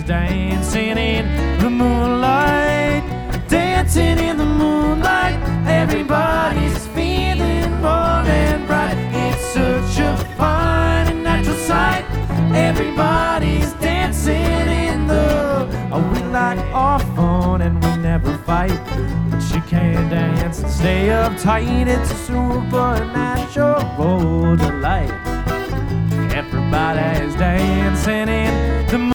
Everybody's dancing in the moonlight, dancing in the moonlight. Everybody's feeling warm and bright. It's such a fine and natural sight. Everybody's dancing in the. We like our fun and we never fight, but you can't dance and stay uptight. It's a supernatural delight. Everybody's dancing in